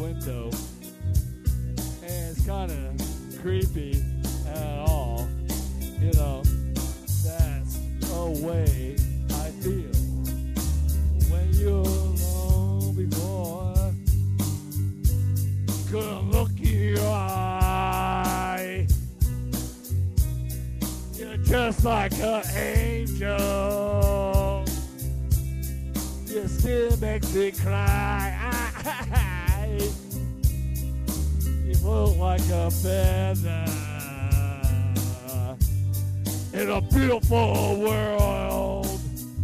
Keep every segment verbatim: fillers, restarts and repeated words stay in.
window, and it's kind of creepy at all. You know, that's a way I feel when you're alone before. Couldn't look in your eye. You're just like an angel. Your skin makes me cry. You look like a feather in a beautiful world.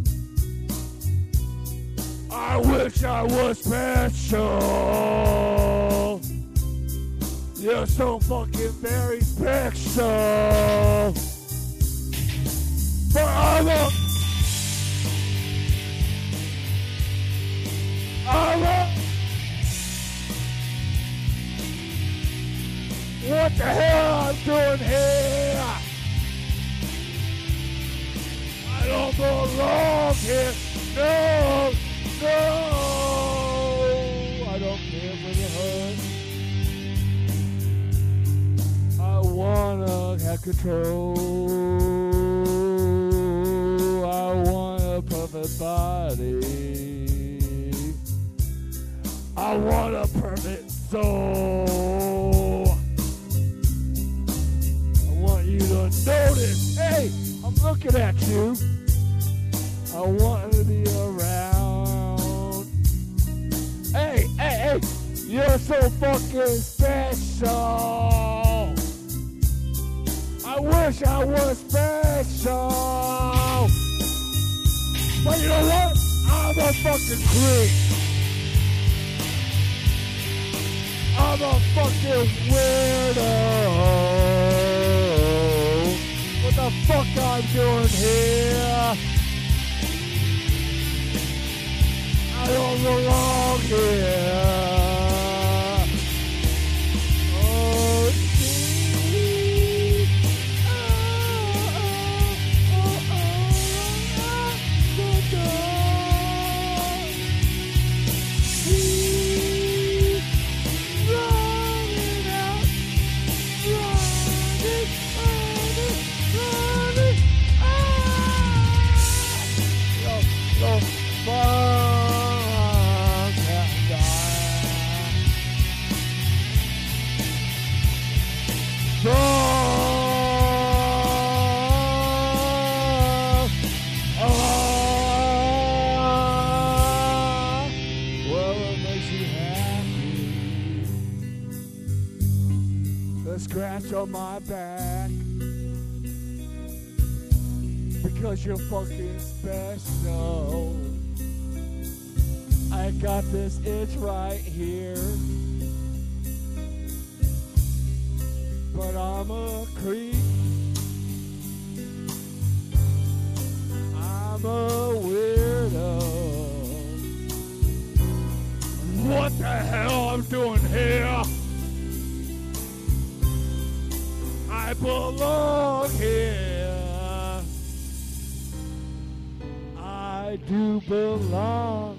I wish I was special. You're so fucking very special. But I'm a, I'm a, what the hell I'm doing here? I don't belong here. No, no. I don't care for the hurt. I wanna have control. I want a perfect body. I want a perfect soul. I want you to notice. Hey, I'm looking at you. I want to be around. Hey, hey, hey, you're so fucking special. I wish I was special. But you know what? I'm a fucking creep. I'm a fucking weirdo. What the fuck I'm doing here? I don't belong here. Oh, gee. Oh, oh, oh, oh, oh, oh, He's running out, running, running, running. Ah! Yo, yo, fuck. Oh, oh, well, it makes you happy. A scratch on my back because you're fucking special. I got this itch right here. But I'm a creep. I'm a weirdo. What the hell I'm doing here? I belong here. I do belong